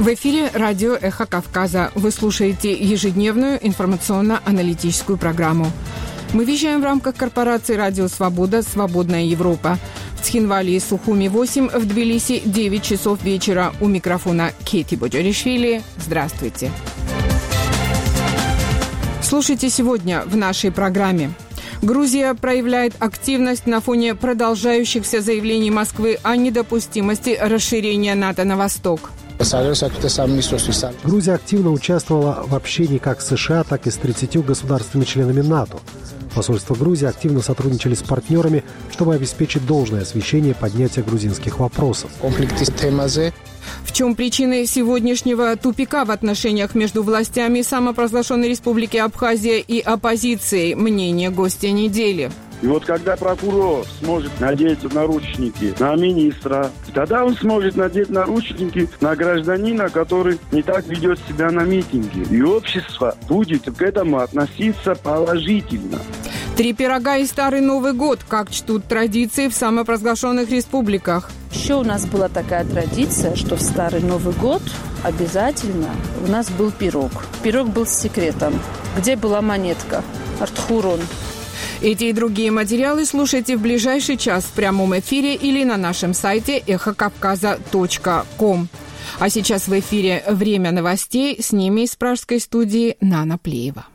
В эфире радио «Эхо Кавказа». Вы слушаете ежедневную информационно-аналитическую программу. Мы вещаем в рамках корпорации «Радио Свобода. Свободная Европа». В Цхинвале и Сухуми 8, в Тбилиси 9 часов вечера. У микрофона Кети Боджаришвили. Здравствуйте. Слушайте сегодня в нашей программе. Грузия проявляет активность на фоне продолжающихся заявлений Москвы о недопустимости расширения НАТО на восток. Грузия активно участвовала в общении как с США, так и с 30 государствами-членами НАТО. Посольство Грузии активно сотрудничали с партнерами, чтобы обеспечить должное освещение поднятия грузинских вопросов. В чем причины сегодняшнего тупика в отношениях между властями самопровозглашенной Республики Абхазия и оппозицией? Мнение гостя недели. И вот когда прокурор сможет надеть наручники на министра, тогда он сможет надеть наручники на гражданина, который не так ведет себя на митинге. И общество будет к этому относиться положительно. 3 пирога и Старый Новый год. Как чтут традиции в самопровозглашенных республиках? Еще у нас была такая традиция, что в Старый Новый год обязательно у нас был пирог. Пирог был с секретом. Где была монетка? Артхурон. Эти и другие материалы слушайте в ближайший час в прямом эфире или на нашем сайте эхокавказа.ком. А сейчас в эфире «Время новостей». С ними из пражской студии Нана Плеева.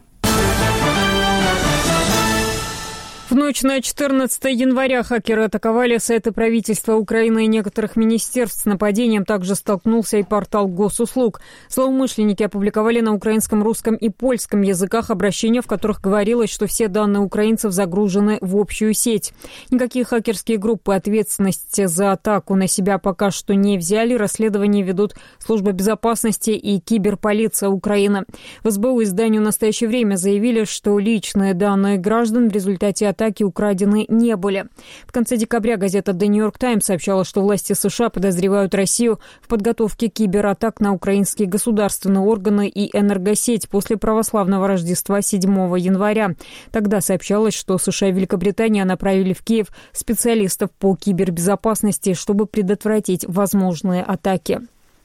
В ночь на 14 января хакеры атаковали сайты правительства Украины и некоторых министерств. С нападением также столкнулся и портал госуслуг. Злоумышленники опубликовали на украинском, русском и польском языках обращения, в которых говорилось, что все данные украинцев загружены в общую сеть. Никакие хакерские группы ответственности за атаку на себя пока что не взяли. Расследование ведут Служба безопасности и киберполиция Украины. В СБУ изданию «Настоящее время» заявили, что личные данные граждан в результате атаки украдены не были. В конце декабря газета The New York Times сообщала, что власти США подозревают Россию в подготовке кибератак на украинские государственные органы и энергосеть после православного Рождества 7 января. Тогда сообщалось, что США и Великобритания направили в Киев специалистов по кибербезопасности, чтобы предотвратить возможные атаки.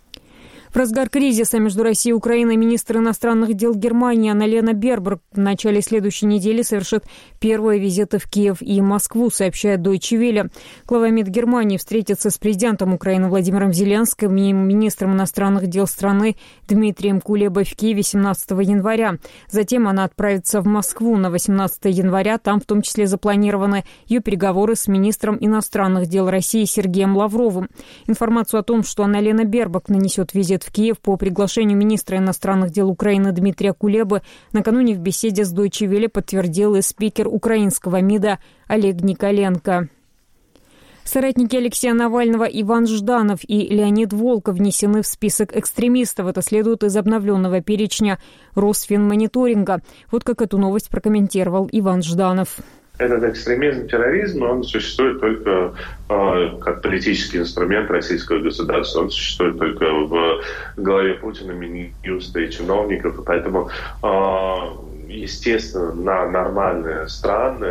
В разгар кризиса между Россией и Украиной министр иностранных дел Германии Анна-Лена Бербок в начале следующей недели совершит первые визиты в Киев и Москву, сообщает Deutsche Welle. Глава МИД Германии встретится с президентом Украины Владимиром Зеленским и министром иностранных дел страны Дмитрием Кулебой в Киеве 17 января. Затем она отправится в Москву на 18 января. Там в том числе запланированы ее переговоры с министром иностранных дел России Сергеем Лавровым. Информацию о том, что Анна-Лена Бербок нанесет визит в Киев по приглашению министра иностранных дел Украины Дмитрия Кулебы, накануне в беседе с Deutsche Welle подтвердил и спикер украинского МИДа Олег Николенко. Соратники Алексея Навального Иван Жданов и Леонид Волков внесены в список экстремистов. Это следует из обновленного перечня Росфинмониторинга. Вот как эту новость прокомментировал Иван Жданов. Этот экстремизм, терроризм, он существует только как политический инструмент российского государства. Он существует только в голове Путина, Минюста и чиновников. И поэтому, естественно, на нормальные страны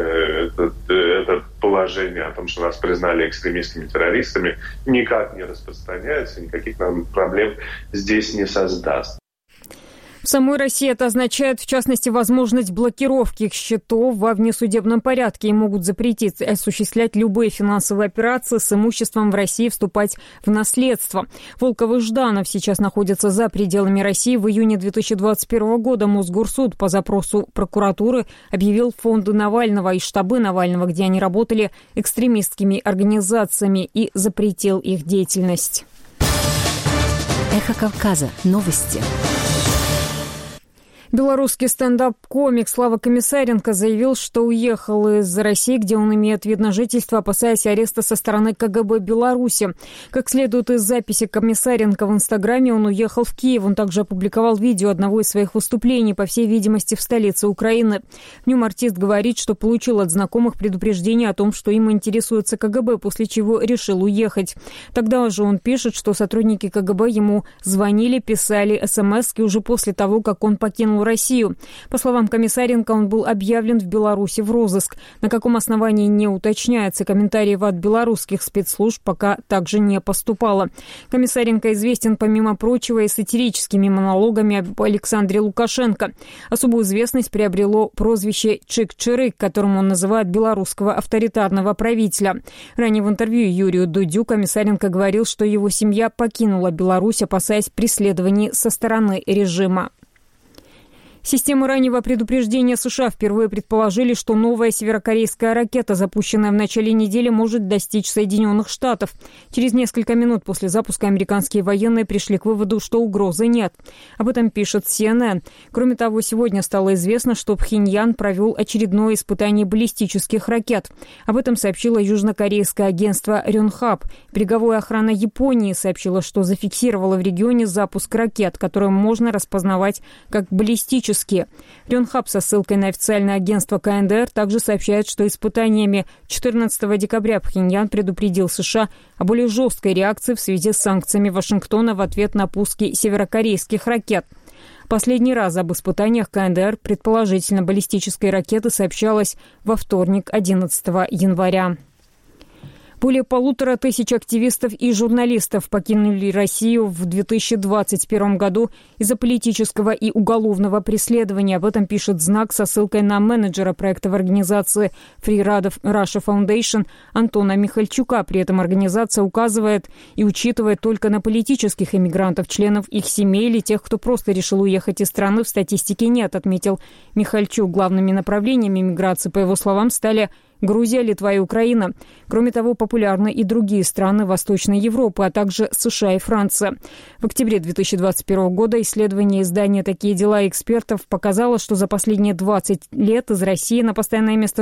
это положение о том, что нас признали экстремистскими террористами, никак не распространяется, никаких нам проблем здесь не создаст. В самой России это означает, в частности, возможность блокировки их счетов во внесудебном порядке и могут запретить осуществлять любые финансовые операции с имуществом в России, вступать в наследство. Волков и Жданов сейчас находятся за пределами России. В июне 2021 года Мосгорсуд по запросу прокуратуры объявил фонды Навального и штабы Навального, где они работали, экстремистскими организациями и запретил их деятельность. Эхо Кавказа. Новости. Белорусский стендап-комик Слава Комиссаренко заявил, что уехал из России, где он имеет вид на жительство, опасаясь ареста со стороны КГБ Беларуси. Как следует из записи Комиссаренко в Инстаграме, он уехал в Киев. Он также опубликовал видео одного из своих выступлений, по всей видимости, в столице Украины. В нем артист говорит, что получил от знакомых предупреждение о том, что им интересуется КГБ, после чего решил уехать. Тогда же он пишет, что сотрудники КГБ ему звонили, писали смс-ки уже после того, как он покинул покинул Россию. По словам Комиссаренко, он был объявлен в Беларуси в розыск. На каком основании не уточняется. Комментариев от белорусских спецслужб пока также не поступало. Комиссаренко известен, помимо прочего, и сатирическими монологами об Александре Лукашенко. Особую известность приобрело прозвище Чик-Чирик, которым он называет белорусского авторитарного правителя. Ранее в интервью Юрию Дудю Комиссаренко говорил, что его семья покинула Беларусь, опасаясь преследований со стороны режима. Системы раннего предупреждения США впервые предположили, что новая северокорейская ракета, запущенная в начале недели, может достичь Соединенных Штатов. Через несколько минут после запуска американские военные пришли к выводу, что угрозы нет. Об этом пишет CNN. Кроме того, сегодня стало известно, что Пхеньян провел очередное испытание баллистических ракет. Об этом сообщило южнокорейское агентство Рёнхап. Береговая охрана Японии сообщила, что зафиксировала в регионе запуск ракет, которые можно распознавать как баллистические. Рёнхап со ссылкой на официальное агентство КНДР также сообщает, что испытаниями 14 декабря Пхеньян предупредил США о более жесткой реакции в связи с санкциями Вашингтона в ответ на пуски северокорейских ракет. Последний раз об испытаниях КНДР предположительно баллистической ракеты сообщалось во вторник, 11 января. Более 1500 активистов и журналистов покинули Россию в 2021 году из-за политического и уголовного преследования. Об этом пишет «Знак» со ссылкой на менеджера проекта в организации Free Russia Foundation Антона Михальчука. При этом организация указывает и учитывает только на политических иммигрантов, членов их семей или тех, кто просто решил уехать из страны, в статистике нет, отметил Михальчук. Главными направлениями миграции, по его словам, стали Грузия, Литва и Украина. Кроме того, популярны и другие страны Восточной Европы, а также США и Франция. В октябре 2021 года исследование издания «Такие дела» экспертов показало, что за последние 20 лет из России на постоянное место